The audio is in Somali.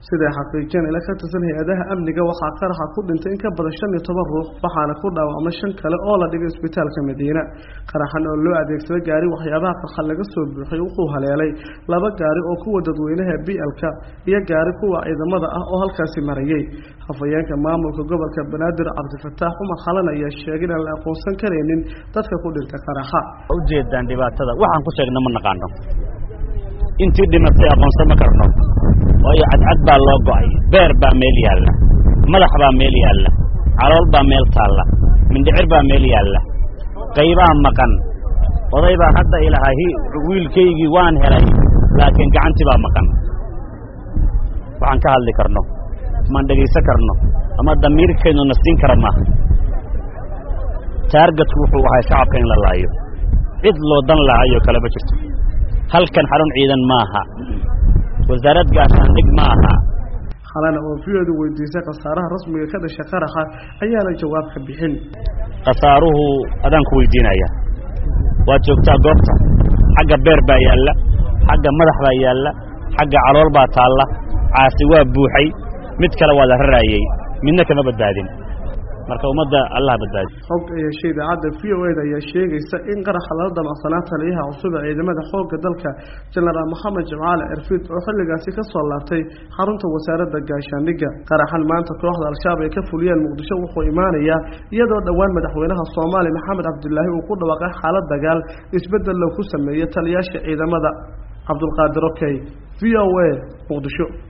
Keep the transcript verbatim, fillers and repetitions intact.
sida xaqiijin ila ka tirsan hay'adaha amniga waxa qaraxa ku dhintay in ka badan shan iyo toban ruux waxaana ku dhaawacmay shan kale oo la dhigay isbitaalka Madiina qaraxan oo loo adeegsaday gaari waxyaabaha qarxa laga soo buuxay wuxuu haleelay laba gaari oo kuwa dadweynaha B L-ka iyo gaari kuwa ciidamada ah oo halkaasi marayay hafayeenka maamulka gobolka Banaadir Cabdifataax Umar Xalan ayaa sheegay in la aqoonsan kareenin dadka ku dhintay qaraxa u jeedaan dhibaatada waxaan ku sheegnay ma naqaano intii dhimatay aqoonsan ma karno waayo cadcad baa loo go'ay beer baa meel yaalla madax baa meel yaalla calool baa meel taalla mindhicir baa meel yaalla qaybaha maqan oday baa hadda ilaahay wiilkaygii waan helay laakiin gacantii baa maqan waxaan ka hadli karno ma dhageysan karno ama damiirkeenu nasiin kara ma targetku wuxuu ahaa shacabka in la laayo cid loo dan laayo kala ba jirto halkan xarun ciidan maaha wasaaradda gaashaandhig maaha xalana oo fiyodu weydiisay qasaaraha rasmiga ka dhashay qaraxa ayaa la jawaab ka bixin qasaaruhu adan ku weydiinaya waa joogtaa goobta xagga beer baa yaalla xagga madax baa yaalla xagga calool baa taalla caasi waa buuxay mid kale waa la raraayay midna kama badbaadin marka umada Allah badbaadi xog ay sheegada V O A ayaa sheegaysa in qaraxa la damacsanaa taliyaha cusub ee ciidamada xoogga dalka General Maxamed Jamaal Erfid oo xilligaasi ka soo laabtay xarunta wasaaradda gaashaandhigga qaraxan maanta kooxda al-shabaab ay ka fuliyeen Muqdisho wuxuu imaanaya iyadoo dhawaan madaxweynaha Soomaaliya Maxamed Cabdullaahi uu ku dhawaaqay xaalad dagaal isbedel loo ku sameeyay taliyaasha ciidamada Cabdul Qaadir Okey V O A Muqdisho.